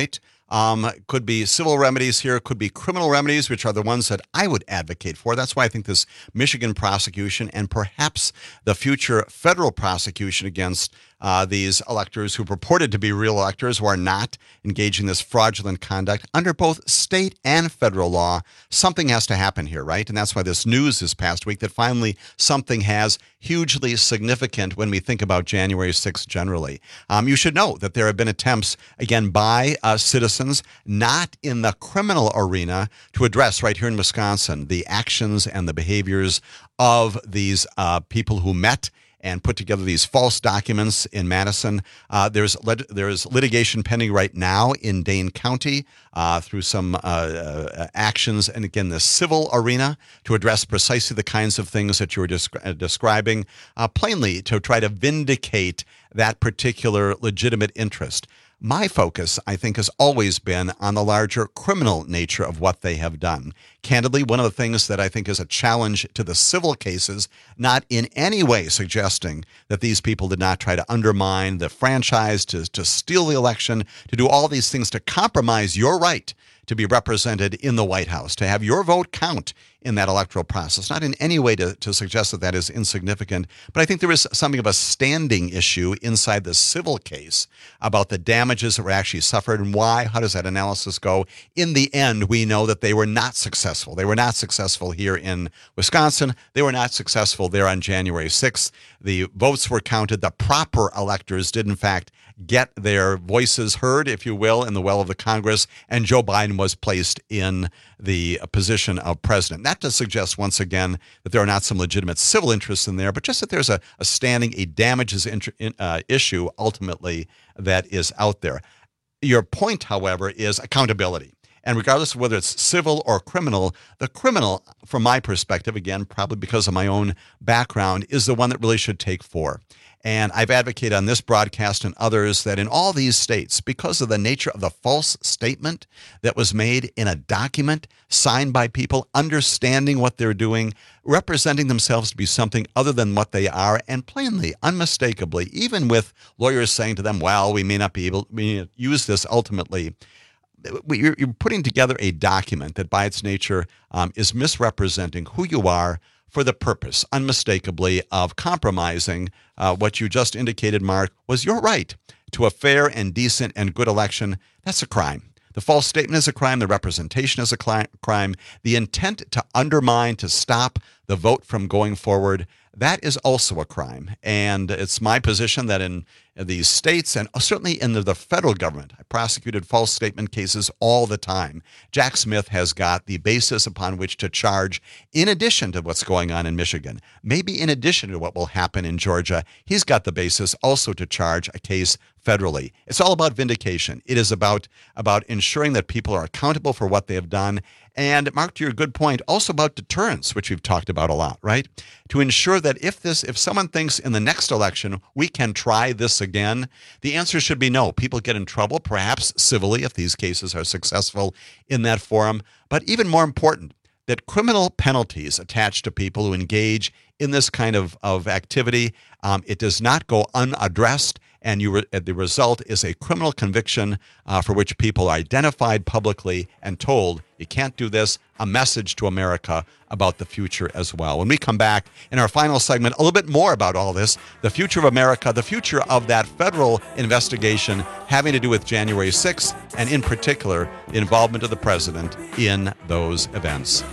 Um, could be civil remedies here, could be criminal remedies, which are the ones that I would advocate for. That's why I think this Michigan prosecution and perhaps the future federal prosecution against uh, these electors who purported to be real electors who are not engaging in this fraudulent conduct under both state and federal law, something has to happen here, right? And that's why this news this past week that finally something has hugely significant when we think about January sixth generally. Um, you should know that there have been attempts, again, by uh, citizens, not in the criminal arena, to address right here in Wisconsin the actions and the behaviors of these uh, people who met and put together these false documents in Madison. Uh, there's lit- there's litigation pending right now in Dane County uh, through some uh, uh, actions, and again, the civil arena to address precisely the kinds of things that you were descri- uh, describing, uh, plainly to try to vindicate that particular legitimate interest. My focus, I think, has always been on the larger criminal nature of what they have done. Candidly, one of the things that I think is a challenge to the civil cases, not in any way suggesting that these people did not try to undermine the franchise, to, to steal the election, to do all these things to compromise your right to be represented in the White House, to have your vote count in that electoral process. Not in any way to, to suggest that that is insignificant, but I think there is something of a standing issue inside the civil case about the damages that were actually suffered and why. How does that analysis go? In the end, we know that they were not successful. They were not successful here in Wisconsin. They were not successful there on January sixth. The votes were counted. The proper electors did, in fact, get their voices heard, if you will, in the well of the Congress, and Joe Biden was placed in the position of president. That does suggest, once again, that there are not some legitimate civil interests in there, but just that there's a, a standing, a damages int- uh, issue, ultimately, that is out there. Your point, however, is accountability. And regardless of whether it's civil or criminal, the criminal, from my perspective, again, probably because of my own background, is the one that really should take for. And I've advocated on this broadcast and others that in all these states, because of the nature of the false statement that was made in a document signed by people understanding what they're doing, representing themselves to be something other than what they are, and plainly, unmistakably, even with lawyers saying to them, well, we may not be able to use this ultimately, you're putting together a document that by its nature um, is misrepresenting who you are for the purpose, unmistakably, of compromising uh, what you just indicated, Mark, was your right to a fair and decent and good election. That's a crime. The false statement is a crime. The representation is a cli- crime. The intent to undermine, to stop the vote from going forward, that is also a crime. And it's my position that in these states and certainly in the, the federal government, I prosecuted false statement cases all the time. Jack Smith has got the basis upon which to charge, in addition to what's going on in Michigan, maybe in addition to what will happen in Georgia, he's got the basis also to charge a case federally. It's all about vindication. It is about, about ensuring that people are accountable for what they have done. And Mark, to your good point, also about deterrence, which we've talked about a lot, right? To ensure that if this, if someone thinks in the next election we can try this again, the answer should be no. People get in trouble, perhaps civilly, if these cases are successful in that forum. But even more important, that criminal penalties attached to people who engage in this kind of, of activity, um, it does not go unaddressed. And you re- the result is a criminal conviction uh, for which people are identified publicly and told, you can't do this, a message to America about the future as well. When we come back in our final segment, a little bit more about all this, the future of America, the future of that federal investigation having to do with January sixth, and in particular, the involvement of the president in those events.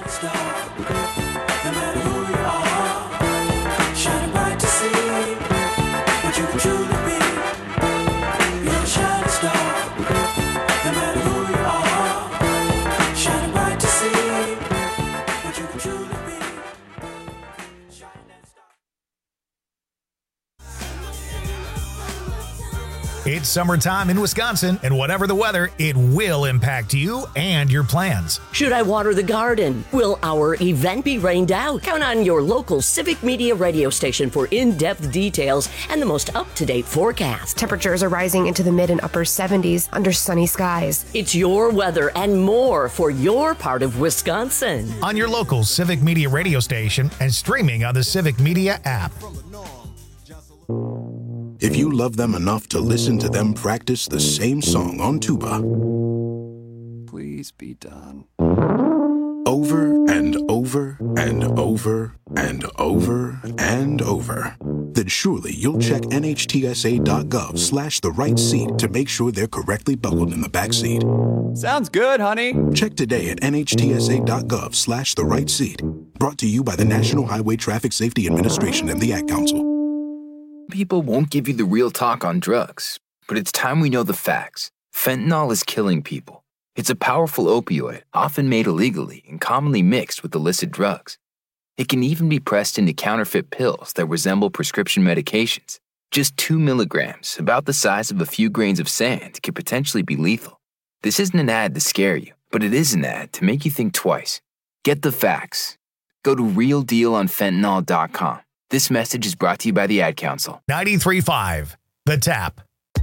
It's summertime in Wisconsin, and whatever the weather, it will impact you and your plans. Should I water the garden? Will our event be rained out? Count on your local Civic Media radio station for in-depth details and the most up-to-date forecast. Temperatures are rising into the mid and upper seventies under sunny skies. It's your weather and more for your part of Wisconsin. On your local Civic Media radio station and streaming on the Civic Media app. if you love them enough to listen to them practice the same song on tuba. Please be done. Over and over and over and over and over, then surely you'll check nhtsa.gov slash the right seat to make sure they're correctly buckled in the back seat. Sounds good, honey. Check today at nhtsa.gov slash the right seat. Brought to you by the National Highway Traffic Safety Administration and the Ad Council. People won't give you the real talk on drugs, but it's time we know the facts. Fentanyl is killing people. It's a powerful opioid, often made illegally and commonly mixed with illicit drugs. It can even be pressed into counterfeit pills that resemble prescription medications. Just two milligrams, about the size of a few grains of sand, could potentially be lethal. This isn't an ad to scare you, but it is an ad to make you think twice. Get the facts. Go to real deal on fentanyl dot com. This message is brought to you by the Ad Council. ninety-three point five, The Tap.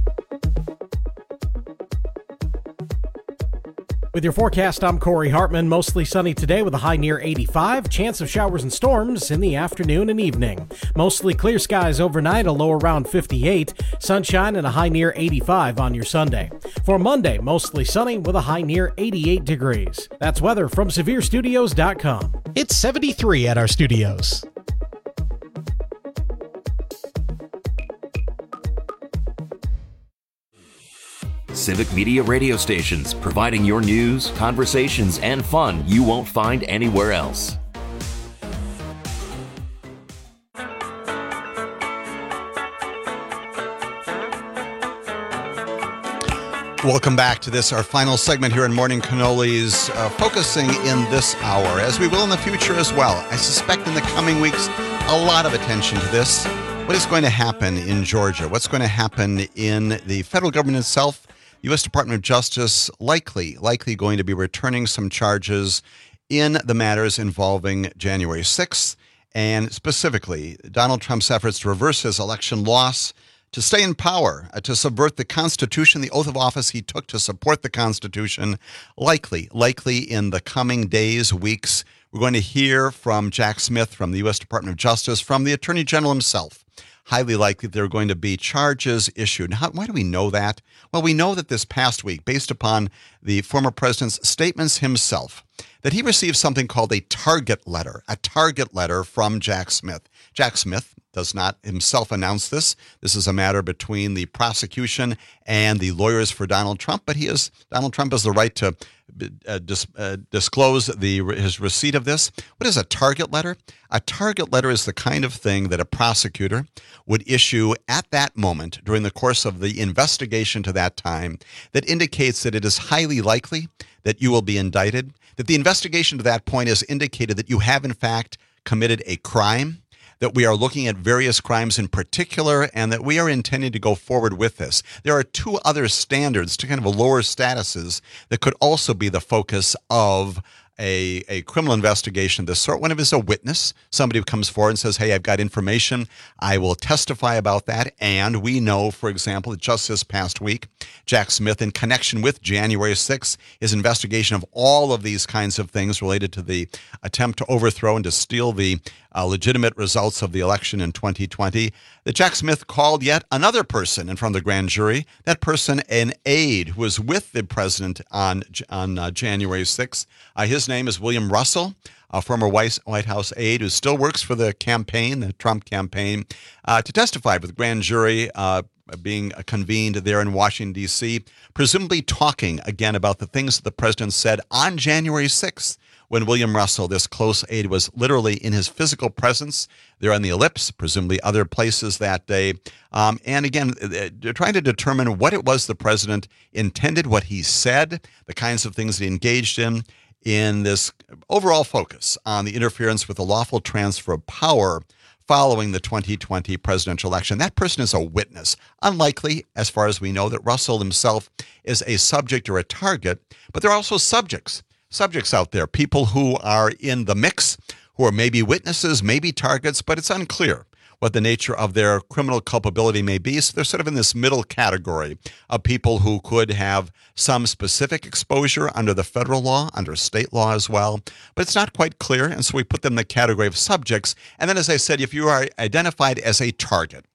With your forecast, I'm Corey Hartman. Mostly sunny today with a high near eighty-five. Chance of showers and storms in the afternoon and evening. Mostly clear skies overnight, a low around fifty-eight. Sunshine and a high near eighty-five on your Sunday. For Monday, mostly sunny with a high near eighty-eight degrees. That's weather from severe studios dot com. It's seventy-three at our studios. Civic Media radio stations, providing your news, conversations, and fun you won't find anywhere else. Welcome back to this, our final segment here in Morning Cannolis, uh, focusing in this hour, as we will in the future as well. I suspect in the coming weeks, a lot of attention to this. What is going to happen in Georgia? What's going to happen in the federal government itself? U S Department of Justice likely, likely going to be returning some charges in the matters involving January sixth, and specifically Donald Trump's efforts to reverse his election loss, to stay in power, uh, to subvert the Constitution, the oath of office he took to support the Constitution. Likely, likely in the coming days, weeks, we're going to hear from Jack Smith from the U S Department of Justice, from the Attorney General himself. Highly likely there are going to be charges issued. How, why do we know that? Well, we know that this past week, based upon the former president's statements himself, that he received something called a target letter, a target letter from Jack Smith. Jack Smith does not himself announce this. This is a matter between the prosecution and the lawyers for Donald Trump, but he is Donald Trump has the right to uh, dis, uh, disclose the his receipt of this. What is a target letter? A target letter is the kind of thing that a prosecutor would issue at that moment during the course of the investigation to that time that indicates that it is highly likely that you will be indicted, that the investigation to that point has indicated that you have in fact committed a crime, that we are looking at various crimes in particular, and that we are intending to go forward with this. There are two other standards, two kind of lower statuses, that could also be the focus of a, a criminal investigation of this sort. One of them is a witness, somebody who comes forward and says, hey, I've got information, I will testify about that. And we know, for example, that just this past week, Jack Smith, in connection with January sixth, his investigation of all of these kinds of things related to the attempt to overthrow and to steal the uh, legitimate results of the election in twenty twenty, that Jack Smith called yet another person in front of the grand jury, that person an aide who was with the president on, on uh, January sixth. Uh, his name is William Russell, a former White House aide who still works for the campaign, the Trump campaign, uh, to testify with the grand jury uh, being convened there in Washington, D C, presumably talking again about the things that the president said on January sixth, when William Russell, this close aide, was literally in his physical presence there on the ellipse, presumably other places that day. Um, and again, they're trying to determine what it was the president intended, what he said, the kinds of things he engaged in, in this overall focus on the interference with the lawful transfer of power following the twenty twenty presidential election. That person is a witness. Unlikely, as far as we know, that Russell himself is a subject or a target, but there are also subjects, subjects out there, people who are in the mix, who are maybe witnesses, maybe targets, but it's unclear what the nature of their criminal culpability may be. So they're sort of in this middle category of people who could have some specific exposure under the federal law, under state law as well, but it's not quite clear, and so we put them in the category of subjects. And then, as I said, if you are identified as a target,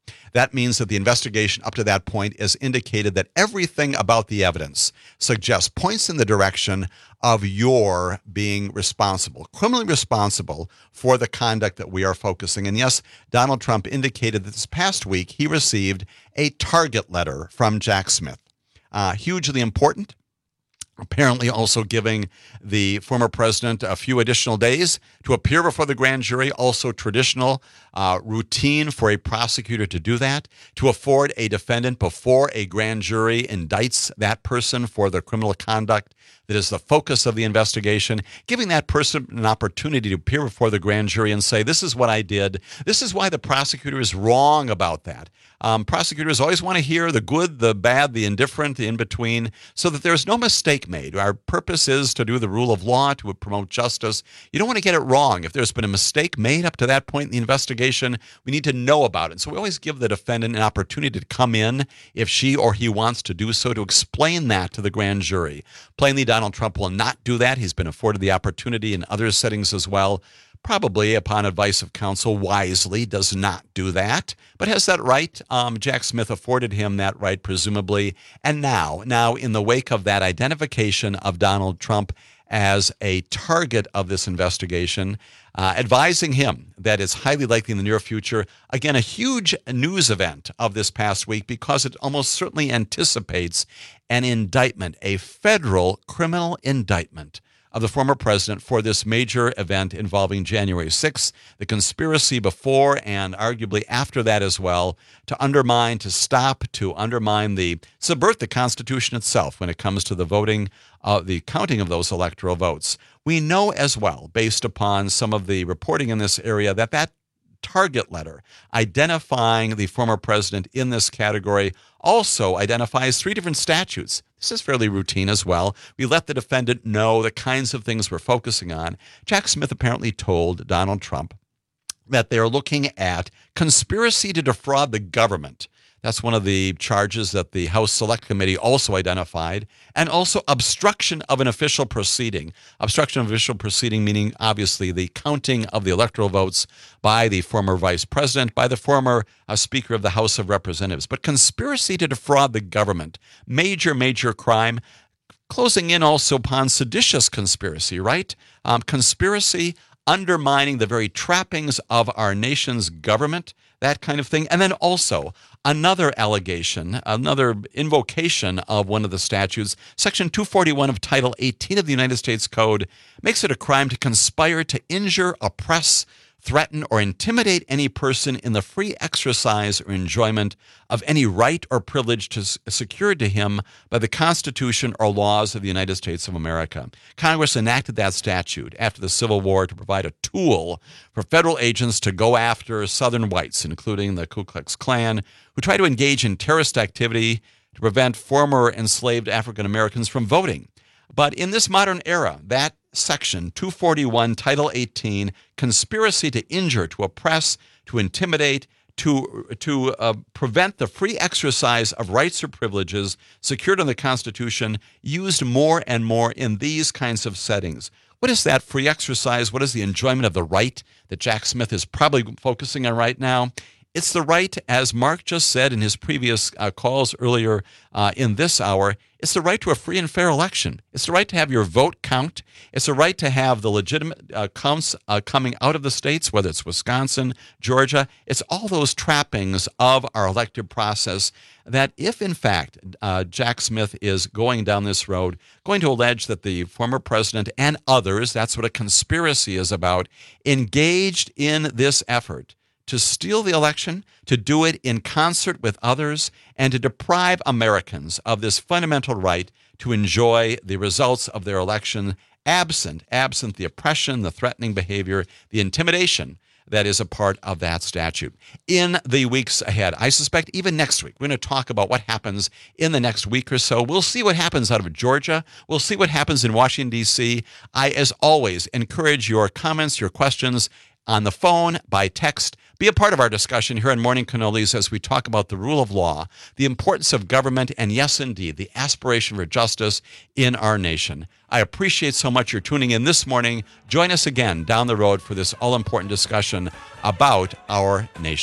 That means that the investigation up to that point has indicated that everything about the evidence suggests, points in the direction of your being responsible, criminally responsible for the conduct that we are focusing. And yes, Donald Trump indicated that this past week he received a target letter from Jack Smith. Uh, hugely important. Apparently also giving the former president a few additional days to appear before the grand jury, also traditional uh, routine for a prosecutor to do that, to afford a defendant before a grand jury indicts that person for the criminal conduct that is the focus of the investigation, giving that person an opportunity to appear before the grand jury and say, this is what I did. This is why the prosecutor is wrong about that. Um, prosecutors always want to hear the good, the bad, the indifferent, the in-between, so that there's no mistake made. Our purpose is to do the rule of law, to promote justice. You don't want to get it wrong. If there's been a mistake made up to that point in the investigation, we need to know about it. So we always give the defendant an opportunity to come in, if she or he wants to do so, to explain that to the grand jury. Plainly, Donald Trump will not do that. He's been afforded the opportunity in other settings as well. Probably upon advice of counsel, wisely does not do that, but has that right. Um, Jack Smith afforded him that right, presumably. And now, now in the wake of that identification of Donald Trump as a target of this investigation, uh, advising him that it's highly likely in the near future, again, a huge news event of this past week, because it almost certainly anticipates an indictment, a federal criminal indictment of the former president for this major event involving January sixth, the conspiracy before and arguably after that as well, to undermine, to stop, to undermine the, subvert the Constitution itself when it comes to the voting, uh, the counting of those electoral votes. We know as well, based upon some of the reporting in this area, that that target letter identifying the former president in this category also identifies three different statutes. This is fairly routine as well. We let the defendant know the kinds of things we're focusing on. Jack Smith apparently told Donald Trump that they're looking at conspiracy to defraud the government. That's one of the charges that the House Select Committee also identified, and also obstruction of an official proceeding. Obstruction of official proceeding meaning, obviously, the counting of the electoral votes by the former vice president, by the former uh, Speaker of the House of Representatives. But conspiracy to defraud the government, major, major crime. Closing in also upon seditious conspiracy, right? Um, conspiracy undermining the very trappings of our nation's government, that kind of thing. And then also another allegation, another invocation of one of the statutes, Section two forty-one of Title eighteen of the United States Code, makes it a crime to conspire to injure, oppress, threaten, or intimidate any person in the free exercise or enjoyment of any right or privilege to, secured to him by the Constitution or laws of the United States of America. Congress enacted that statute after the Civil War to provide a tool for federal agents to go after Southern whites, including the Ku Klux Klan, who try to engage in terrorist activity to prevent former enslaved African Americans from voting. But in this modern era, that Section two forty-one, Title eighteen, conspiracy to injure, to oppress, to intimidate, to, to uh, prevent the free exercise of rights or privileges secured in the Constitution, used more and more in these kinds of settings. What is that free exercise? What is the enjoyment of the right that Jack Smith is probably focusing on right now? It's the right, as Mark just said in his previous uh, calls earlier uh, in this hour, it's the right to a free and fair election. It's the right to have your vote count. It's the right to have the legitimate uh, counts uh, coming out of the states, whether it's Wisconsin, Georgia. It's all those trappings of our elective process that if, in fact, uh, Jack Smith is going down this road, going to allege that the former president and others, that's what a conspiracy is about, engaged in this effort to steal the election, to do it in concert with others, and to deprive Americans of this fundamental right to enjoy the results of their election, absent, absent the oppression, the threatening behavior, the intimidation that is a part of that statute. In the weeks ahead, I suspect even next week, we're going to talk about what happens in the next week or so. We'll see what happens out of Georgia. We'll see what happens in Washington, D C. I, as always, encourage your comments, your questions on the phone, by text. Be a part of our discussion here on Morning Cannolis as we talk about the rule of law, the importance of government, and yes, indeed, the aspiration for justice in our nation. I appreciate so much your tuning in this morning. Join us again down the road for this all-important discussion about our nation.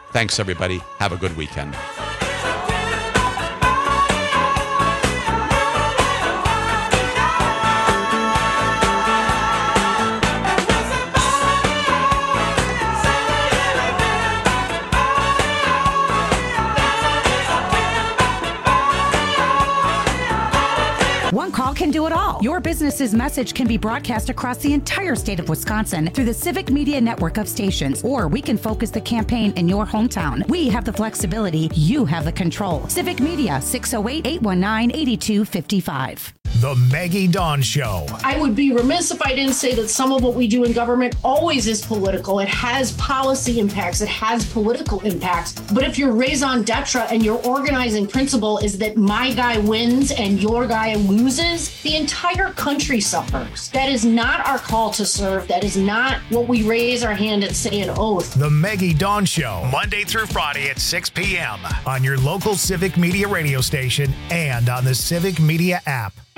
Thanks, everybody. Have a good weekend. One call can do it all. Your business's message can be broadcast across the entire state of Wisconsin through the Civic Media network of stations, or we can focus the campaign in your hometown. We have the flexibility. You have the control. Civic Media, six oh eight, eight one nine, eight two five five. The Maggie Dawn Show. I would be remiss if I didn't say that some of what we do in government always is political. It has policy impacts. It has political impacts. But if your raison d'etre and your organizing principle is that my guy wins and your guy loses, the entire country suffers. That is not our call to serve. That is not what we raise our hand and say an oath. The Maggie Dawn Show, Monday through Friday at six p.m. on your local Civic Media radio station and on the Civic Media app.